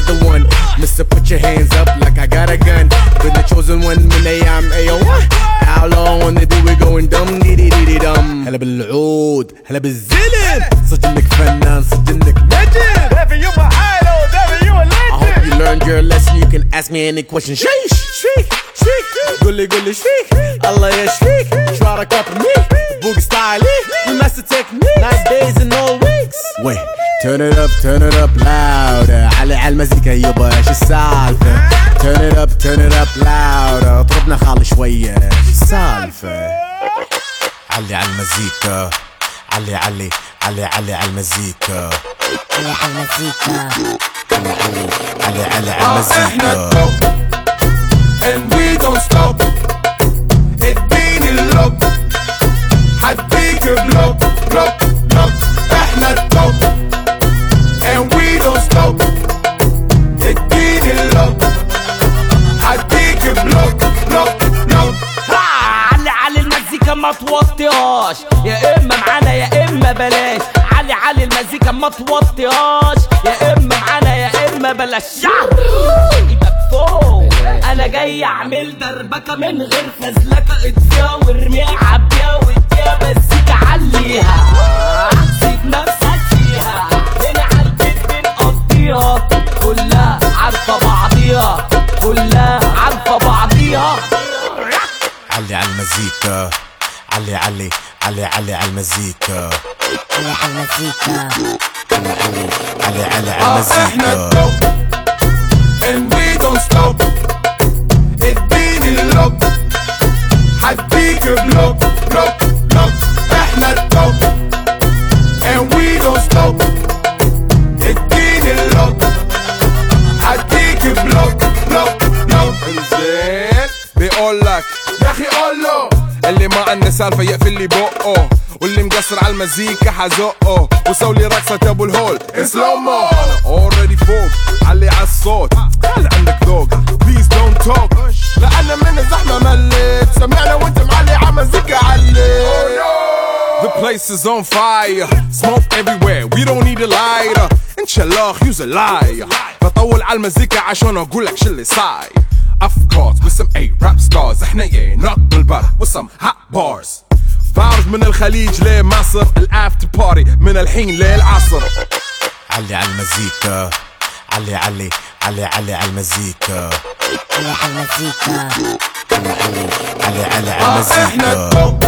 another one. Mister, put your hands up like I got a gun. Been the chosen one من أيام AO1. How long on the do we going dumb dee dee dee dee dum. هلا بالعود هلا بالزلم. صدق إنك فنان صدق إنك نجم. Daffy, you my idol. Daffy, you a legend. I hope you learned your lesson. You can ask me any question. Sheesh, shriek, shriek. قولي قولي شريك. الله يشفيك. Try to copy me. Boogie style. You master technique. Nice days and all weeks. Wait, turn it up louder. علي على المزيكا يابا ايش السالفة. Turn it up louder. اضربنا خالي شوية ايش السالفة. علي على المزيكا. علي علي علي علي على المزيكا. علي على المزيكا. علي علي على المزيكا. And we don't stop. اديني اللب. حديك بلوك بلوك بلوك. احنا التوب. And we don't stop. اديني اللب. حديك بلوك بلوك بلوك. علي علي المزيكا ما توطيهاش، يا اما معانا يا اما بلاش. علي علي المزيكا ما توطيهاش، يا اما معانا يا اما بلاش. ايدك فوق، انا جاي اعمل دربكه من غير فزلكه. اديها وارميها عبيها واديها مزيكا عليها. سيب نفسك فيها، هنا عالبيت بنقضيها. كلها عارفه بعضيها، كلها عارفه بعضيها. علي على المزيكا. علي علي علي علي على المزيكا. علي على المزيكا. علي علي على احنا المزيكا. التوب. And we don't stop. اديني اللب. حديك بلوك بلوك بلوك. احنا التوب. And we don't stop. اديني اللب. حديك بلوك بلوك بلوك. زين بيقولك يا اخي قوله اللي ما عنده سالفة يقفل لي بقه، واللي مقصر على المزيكا حزقه، وسولي رقصة ابو الهول سلومو. اوريدي فوق. علي عالصوت خلي عندك ذوق. بليز دونت توك لأن من الزحمة مليت. سمعنا وانت معلي عمزيكا علي. The place is on fire. Smoke everywhere. We don't need a lighter. إن شاء الله use a liar. بطول على المزيكا عشان أقول لك شو اللي صاير. Of course with some A-rap stars. إحنا نقبل البر with some hot bars. فاوز من الخليج لمصر. الافter party من الحين للعصر. علي على المزيكا. علي علي علي علي على المزيكا. علي على المزيكا. علي علي علي على احنا المزيكا. التوب.